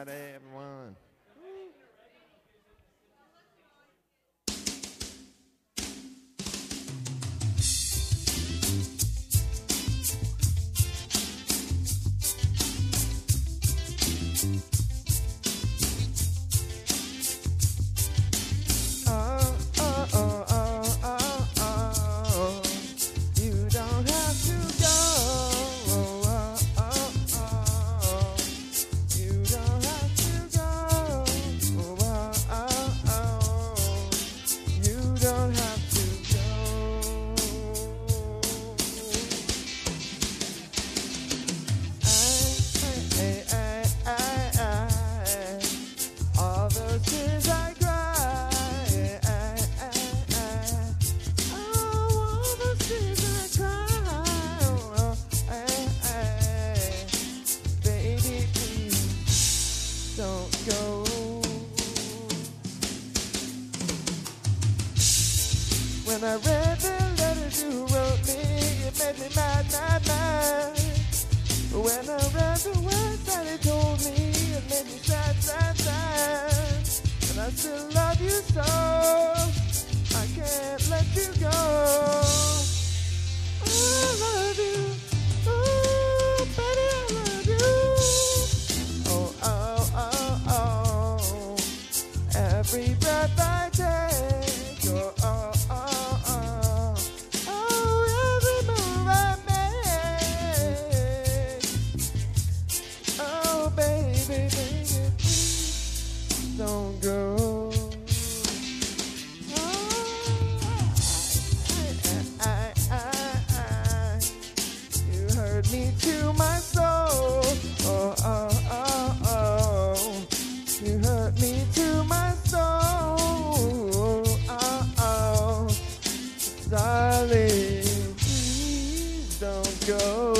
Friday, everyone. When I read the letters you wrote me, it made me mad, mad, mad. When I read the words that it told me, it made me sad, sad, sad. And I still love you so, I can't let you go. I love you, oh, baby, I love you. Oh, oh, oh, oh, every breath I take, oh, oh. Don't go. You hurt me to my soul. Oh, oh, oh, oh. You hurt me to my soul. Oh, oh. Darling, please don't go.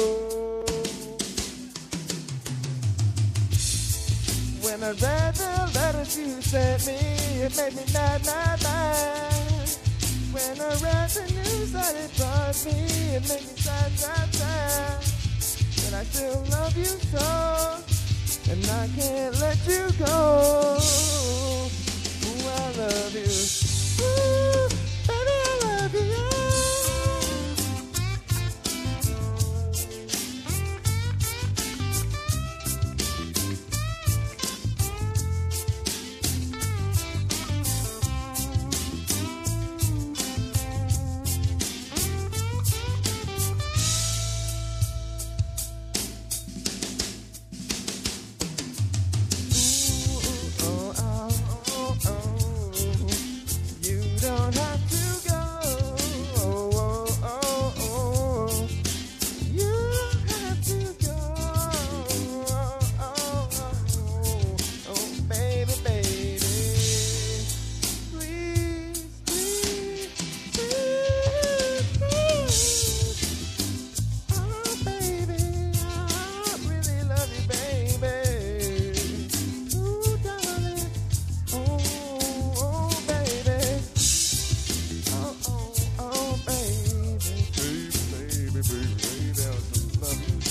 When I read the letters you sent me, it made me mad, mad, mad. When I read the news that it brought me, it made me sad, sad, sad. And I still love you so, and I can't let you go. Ooh, I love you. Ooh, baby, I love you.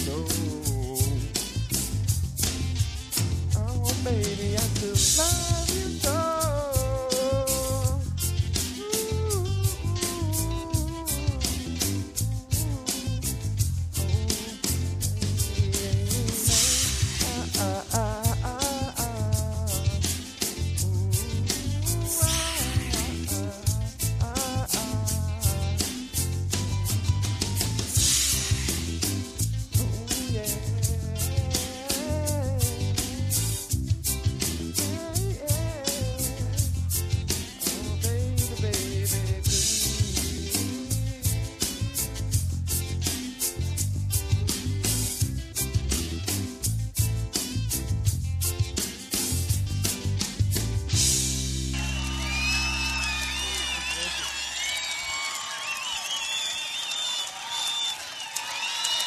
Baby, I still love